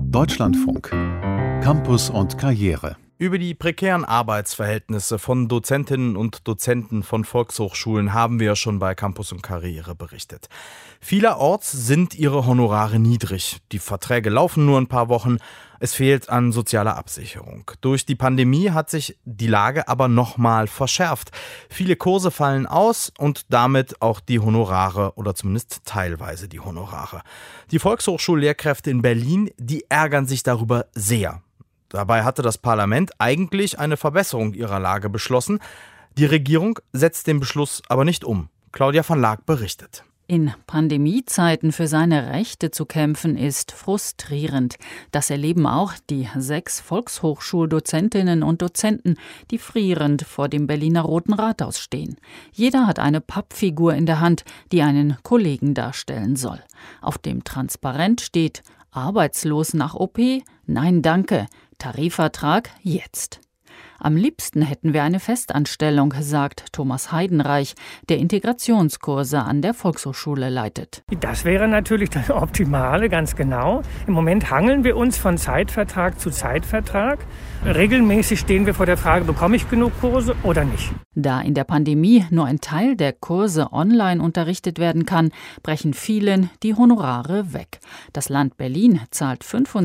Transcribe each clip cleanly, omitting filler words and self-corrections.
Deutschlandfunk. Campus und Karriere. Über die prekären Arbeitsverhältnisse von Dozentinnen und Dozenten von Volkshochschulen haben wir schon bei Campus und Karriere berichtet. Vielerorts sind ihre Honorare niedrig. Die Verträge laufen nur ein paar Wochen. Es fehlt an sozialer Absicherung. Durch die Pandemie hat sich die Lage aber nochmal verschärft. Viele Kurse fallen aus und damit auch die Honorare oder zumindest teilweise die Honorare. Die Volkshochschullehrkräfte in Berlin, die ärgern sich darüber sehr. Dabei hatte das Parlament eigentlich eine Verbesserung ihrer Lage beschlossen. Die Regierung setzt den Beschluss aber nicht um. Claudia van Laak berichtet. In Pandemiezeiten für seine Rechte zu kämpfen, ist frustrierend. Das erleben auch die 6 Volkshochschuldozentinnen und Dozenten, die frierend vor dem Berliner Roten Rathaus stehen. Jeder hat eine Pappfigur in der Hand, die einen Kollegen darstellen soll. Auf dem Transparent steht: Arbeitslos nach OP? Nein, danke. Tarifvertrag jetzt. Am liebsten hätten wir eine Festanstellung, sagt Thomas Heidenreich, der Integrationskurse an der Volkshochschule leitet. Das wäre natürlich das Optimale, ganz genau. Im Moment hangeln wir uns von Zeitvertrag zu Zeitvertrag. Regelmäßig stehen wir vor der Frage, bekomme ich genug Kurse oder nicht? Da in der Pandemie nur ein Teil der Kurse online unterrichtet werden kann, brechen vielen die Honorare weg. Das Land Berlin zahlt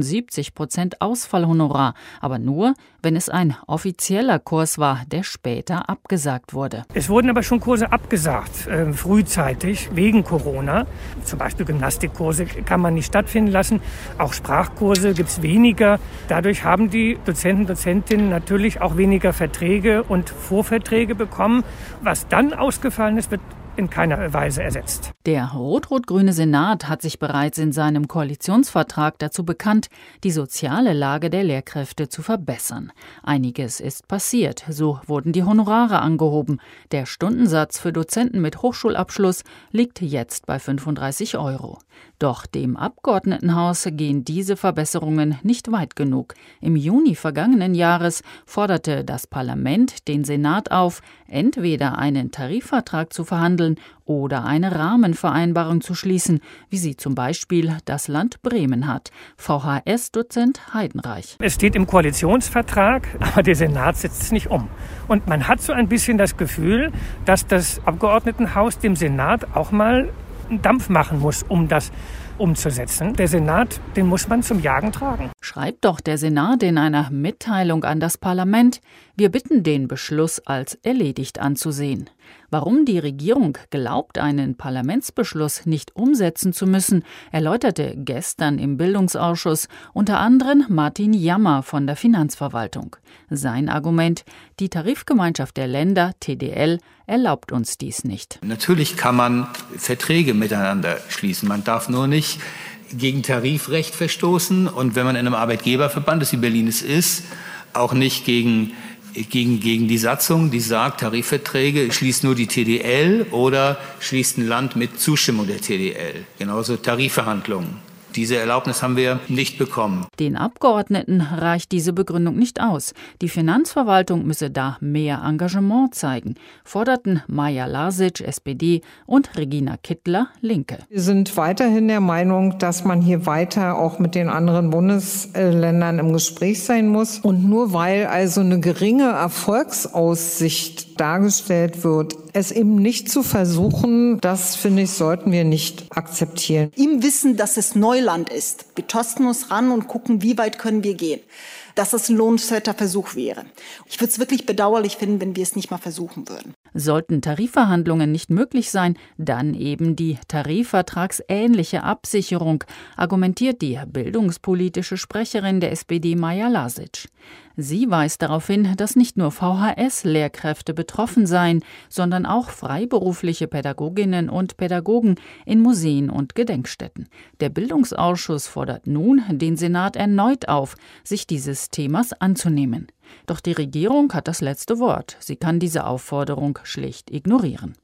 75% Ausfallhonorar, aber nur, wenn es ein offizieller Kurs war, der später abgesagt wurde. Es wurden aber schon Kurse abgesagt, frühzeitig, wegen Corona. Zum Beispiel Gymnastikkurse kann man nicht stattfinden lassen. Auch Sprachkurse gibt es weniger. Dadurch haben die Dozenten, Dozentinnen natürlich auch weniger Verträge und Vorverträge bekommen. Was dann ausgefallen ist, wird in keiner Weise ersetzt. Der rot-rot-grüne Senat hat sich bereits in seinem Koalitionsvertrag dazu bekannt, die soziale Lage der Lehrkräfte zu verbessern. Einiges ist passiert. So wurden die Honorare angehoben. Der Stundensatz für Dozenten mit Hochschulabschluss liegt jetzt bei 35 €. Doch dem Abgeordnetenhaus gehen diese Verbesserungen nicht weit genug. Im Juni vergangenen Jahres forderte das Parlament den Senat auf, entweder einen Tarifvertrag zu verhandeln oder eine Rahmenvereinbarung zu schließen, wie sie zum Beispiel das Land Bremen hat. VHS-Dozent Heidenreich. Es steht im Koalitionsvertrag, aber der Senat setzt es nicht um. Und man hat so ein bisschen das Gefühl, dass das Abgeordnetenhaus dem Senat auch mal einen Dampf machen muss, um das umzusetzen. Der Senat, den muss man zum Jagen tragen. Schreibt doch der Senat in einer Mitteilung an das Parlament: Wir bitten, den Beschluss als erledigt anzusehen. Warum die Regierung glaubt, einen Parlamentsbeschluss nicht umsetzen zu müssen, erläuterte gestern im Bildungsausschuss unter anderem Martin Jammer von der Finanzverwaltung. Sein Argument: Die Tarifgemeinschaft der Länder, TDL, erlaubt uns dies nicht. Natürlich kann man Verträge miteinander schließen. Man darf nur nicht gegen Tarifrecht verstoßen und wenn man in einem Arbeitgeberverband, das wie Berlin es ist, auch nicht gegen die Satzung, die sagt, Tarifverträge schließt nur die TDL oder schließt ein Land mit Zustimmung der TDL. Genauso Tarifverhandlungen. Diese Erlaubnis haben wir nicht bekommen. Den Abgeordneten reicht diese Begründung nicht aus. Die Finanzverwaltung müsse da mehr Engagement zeigen, forderten Maja Lasic, SPD, und Regina Kittler, Linke. Wir sind weiterhin der Meinung, dass man hier weiter auch mit den anderen Bundesländern im Gespräch sein muss. Und nur weil also eine geringe Erfolgsaussicht dargestellt wird, es eben nicht zu versuchen, das, finde ich, sollten wir nicht akzeptieren. Im Wissen, dass es Neuland ist. Wir tasten uns ran und gucken, wie weit können wir gehen. Dass das ein lohnenswerter Versuch wäre. Ich würde es wirklich bedauerlich finden, wenn wir es nicht mal versuchen würden. Sollten Tarifverhandlungen nicht möglich sein, dann eben die tarifvertragsähnliche Absicherung, argumentiert die bildungspolitische Sprecherin der SPD Maja Lasic. Sie weist darauf hin, dass nicht nur VHS-Lehrkräfte betroffen seien, sondern auch freiberufliche Pädagoginnen und Pädagogen in Museen und Gedenkstätten. Der Bildungsausschuss fordert nun den Senat erneut auf, sich dieses Themas anzunehmen. Doch die Regierung hat das letzte Wort. Sie kann diese Aufforderung schlicht ignorieren.